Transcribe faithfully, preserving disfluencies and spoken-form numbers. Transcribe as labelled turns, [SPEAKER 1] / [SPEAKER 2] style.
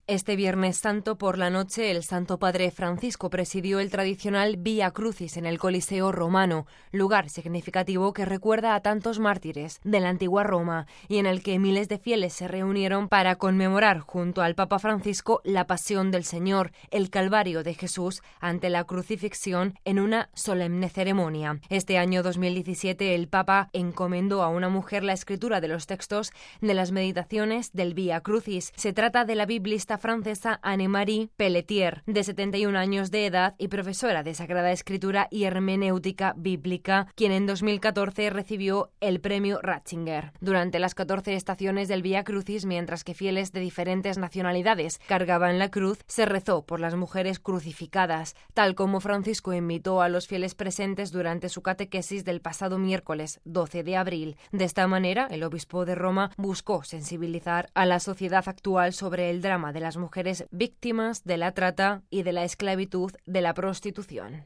[SPEAKER 1] Este Viernes Santo por la noche, el Santo Padre Francisco presidió el tradicional Vía Crucis en el Coliseo romano, lugar significativo que recuerda a tantos mártires de la antigua Roma y en el que miles de fieles se reunieron para conmemorar junto al Papa Francisco la pasión del Señor, el Calvario de Jesús ante la crucifixión en una solemne ceremonia. Este año dos mil diecisiete el Papa encomendó a una mujer la escritura de los textos de las meditaciones del Vía Crucis. Se trata de la biblista francesa Anne-Marie Pelletier, de setenta y un años de edad y profesora de Sagrada Escritura y Hermenéutica Bíblica, quien en dos mil catorce recibió el premio Ratzinger. Durante las catorce estaciones del Vía Crucis, mientras que fieles de diferentes nacionalidades cargaban la cruz, se rezó por las mujeres crucificadas, tal como Francisco invitó a los fieles presentes durante su catequesis del pasado miércoles doce de abril. De esta manera, el obispo de Roma buscó sensibilizar a la sociedad actual sobre el drama de las mujeres víctimas de la trata y de la esclavitud de la prostitución.